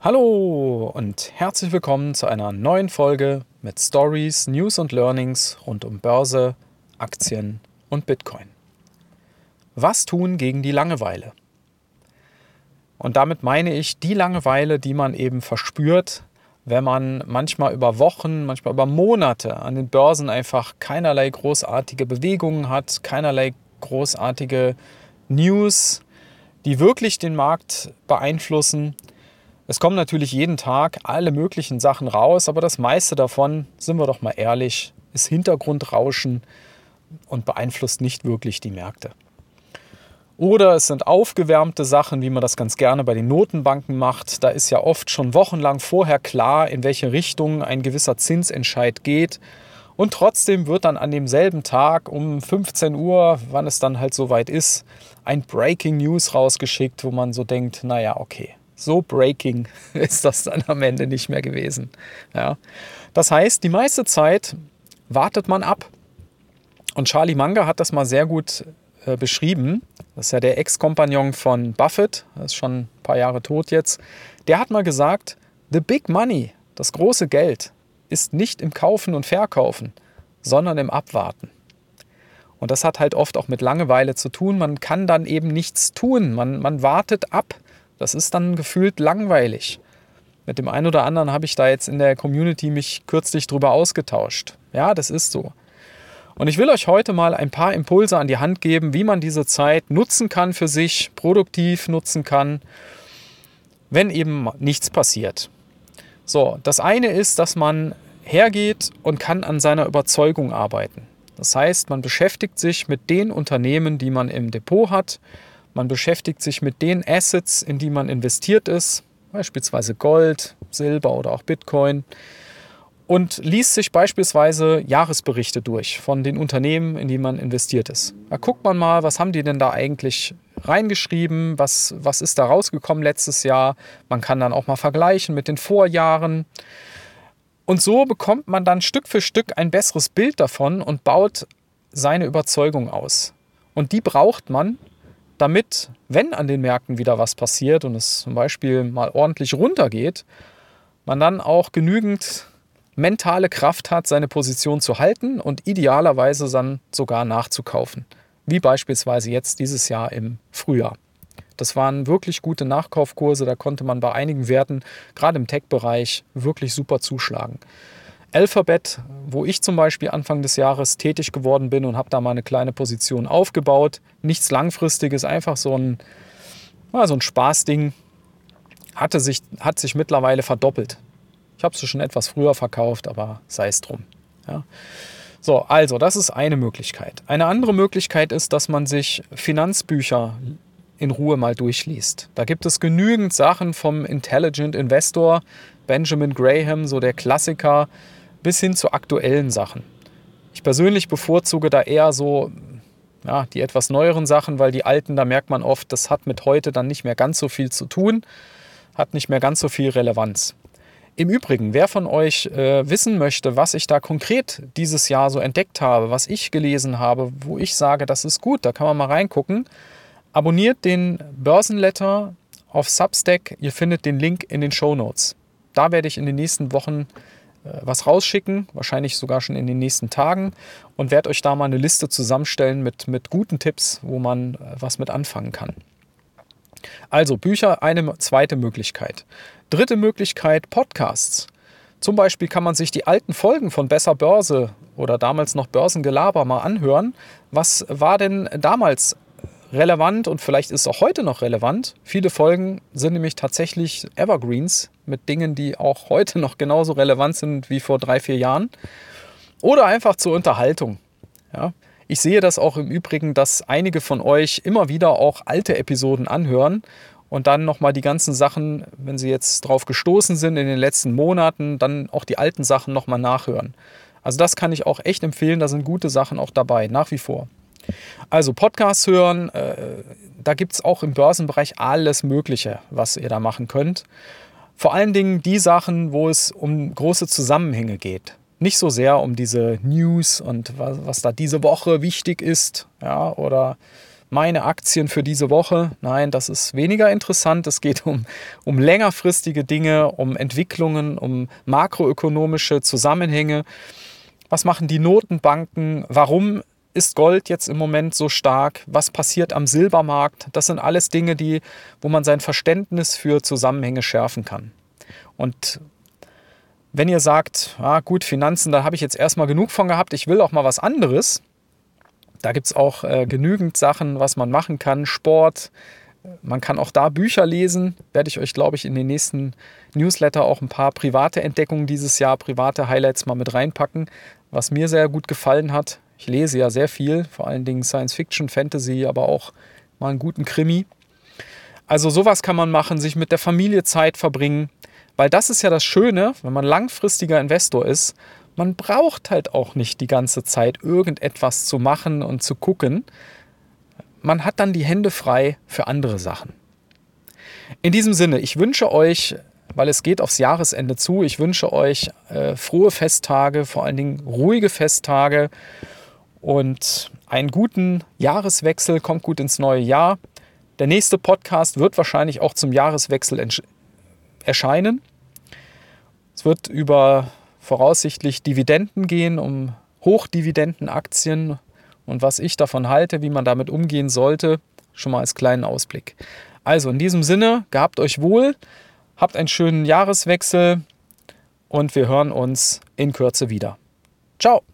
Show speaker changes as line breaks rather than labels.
Hallo und herzlich willkommen zu einer neuen Folge mit Stories, News und Learnings rund um Börse, Aktien und Bitcoin. Was tun gegen die Langeweile? Und damit meine ich die Langeweile, die man eben verspürt, wenn man manchmal über Wochen, manchmal über Monate an den Börsen einfach keinerlei großartige Bewegungen hat, keinerlei großartige News, die wirklich den Markt beeinflussen. Es kommen natürlich jeden Tag alle möglichen Sachen raus, aber das meiste davon, sind wir doch mal ehrlich, ist Hintergrundrauschen und beeinflusst nicht wirklich die Märkte. Oder es sind aufgewärmte Sachen, wie man das ganz gerne bei den Notenbanken macht. Da ist ja oft schon wochenlang vorher klar, in welche Richtung ein gewisser Zinsentscheid geht. Und trotzdem wird dann an demselben Tag um 15 Uhr, wann es dann halt soweit ist, ein Breaking News rausgeschickt, wo man so denkt, naja, okay. So breaking ist das dann am Ende nicht mehr gewesen. Ja. Das heißt, die meiste Zeit wartet man ab. Und Charlie Munger hat das mal sehr gut beschrieben. Das ist ja der Ex-Kompagnon von Buffett, das ist schon ein paar Jahre tot jetzt. Der hat mal gesagt, the big money, das große Geld, ist nicht im Kaufen und Verkaufen, sondern im Abwarten. Und das hat halt oft auch mit Langeweile zu tun. Man kann dann eben nichts tun. Man wartet ab. Das ist dann gefühlt langweilig. Mit dem einen oder anderen habe ich da jetzt in der Community mich kürzlich drüber ausgetauscht. Ja, das ist so. Und ich will euch heute mal ein paar Impulse an die Hand geben, wie man diese Zeit nutzen kann für sich, produktiv nutzen kann, wenn eben nichts passiert. So, das eine ist, dass man hergeht und kann an seiner Überzeugung arbeiten. Das heißt, man beschäftigt sich mit den Unternehmen, die man im Depot hat. Man beschäftigt sich mit den Assets, in die man investiert ist, beispielsweise Gold, Silber oder auch Bitcoin, und liest sich beispielsweise Jahresberichte durch von den Unternehmen, in die man investiert ist. Da guckt man mal, was haben die denn da eigentlich reingeschrieben, was ist da rausgekommen letztes Jahr. Man kann dann auch mal vergleichen mit den Vorjahren. Und so bekommt man dann Stück für Stück ein besseres Bild davon und baut seine Überzeugung aus. Und die braucht man, damit, wenn an den Märkten wieder was passiert und es zum Beispiel mal ordentlich runtergeht, man dann auch genügend mentale Kraft hat, seine Position zu halten und idealerweise dann sogar nachzukaufen. Wie beispielsweise jetzt dieses Jahr im Frühjahr. Das waren wirklich gute Nachkaufkurse, da konnte man bei einigen Werten, gerade im Tech-Bereich, wirklich super zuschlagen. Alphabet, wo ich zum Beispiel Anfang des Jahres tätig geworden bin und habe da mal eine kleine Position aufgebaut. Nichts Langfristiges, einfach so ein Spaßding. Hat sich mittlerweile verdoppelt. Ich habe es schon etwas früher verkauft, aber sei es drum. Ja. So, also das ist eine Möglichkeit. Eine andere Möglichkeit ist, dass man sich Finanzbücher in Ruhe mal durchliest. Da gibt es genügend Sachen vom Intelligent Investor, Benjamin Graham, so der Klassiker, bis hin zu aktuellen Sachen. Ich persönlich bevorzuge da eher so die etwas neueren Sachen, weil die alten, da merkt man oft, das hat mit heute dann nicht mehr ganz so viel zu tun, hat nicht mehr ganz so viel Relevanz. Im Übrigen, wer von euch wissen möchte, was ich da konkret dieses Jahr so entdeckt habe, was ich gelesen habe, wo ich sage, das ist gut, da kann man mal reingucken, abonniert den Börsenletter auf Substack, ihr findet den Link in den Shownotes. Da werde ich in den nächsten Wochen was rausschicken, wahrscheinlich sogar schon in den nächsten Tagen, und werde euch da mal eine Liste zusammenstellen mit guten Tipps, wo man was mit anfangen kann. Also Bücher, eine zweite Möglichkeit. Dritte Möglichkeit, Podcasts. Zum Beispiel kann man sich die alten Folgen von Besser Börse oder damals noch Börsengelaber mal anhören. Was war denn damals relevant und vielleicht ist es auch heute noch relevant? Viele Folgen sind nämlich tatsächlich Evergreens mit Dingen, die auch heute noch genauso relevant sind wie vor 3-4 Jahren. Oder einfach zur Unterhaltung. Ja. Ich sehe das auch im Übrigen, dass einige von euch immer wieder auch alte Episoden anhören und dann nochmal die ganzen Sachen, wenn sie jetzt drauf gestoßen sind in den letzten Monaten, dann auch die alten Sachen nochmal nachhören. Also das kann ich auch echt empfehlen, da sind gute Sachen auch dabei, nach wie vor. Also Podcasts hören, da gibt es auch im Börsenbereich alles Mögliche, was ihr da machen könnt. Vor allen Dingen die Sachen, wo es um große Zusammenhänge geht. Nicht so sehr um diese News und was da diese Woche wichtig ist, ja, oder meine Aktien für diese Woche. Nein, das ist weniger interessant. Es geht um längerfristige Dinge, um Entwicklungen, um makroökonomische Zusammenhänge. Was machen die Notenbanken? Warum ist Gold jetzt im Moment so stark? Was passiert am Silbermarkt? Das sind alles Dinge, wo man sein Verständnis für Zusammenhänge schärfen kann. Und wenn ihr sagt, gut, Finanzen, da habe ich jetzt erstmal genug von gehabt, ich will auch mal was anderes, da gibt es auch genügend Sachen, was man machen kann. Sport, man kann auch da Bücher lesen. Werde ich euch, glaube ich, in den nächsten Newsletter auch ein paar private Entdeckungen dieses Jahr, private Highlights mal mit reinpacken, was mir sehr gut gefallen hat. Ich lese ja sehr viel, vor allen Dingen Science Fiction, Fantasy, aber auch mal einen guten Krimi. Also sowas kann man machen, sich mit der Familie Zeit verbringen, weil das ist ja das Schöne, wenn man langfristiger Investor ist, man braucht halt auch nicht die ganze Zeit irgendetwas zu machen und zu gucken. Man hat dann die Hände frei für andere Sachen. In diesem Sinne, ich wünsche euch, weil es geht aufs Jahresende zu, ich wünsche euch frohe Festtage, vor allen Dingen ruhige Festtage und einen guten Jahreswechsel, kommt gut ins neue Jahr. Der nächste Podcast wird wahrscheinlich auch zum Jahreswechsel erscheinen. Es wird über voraussichtlich Dividenden gehen, um Hochdividendenaktien und was ich davon halte, wie man damit umgehen sollte, schon mal als kleinen Ausblick. Also in diesem Sinne, gehabt euch wohl, habt einen schönen Jahreswechsel und wir hören uns in Kürze wieder. Ciao!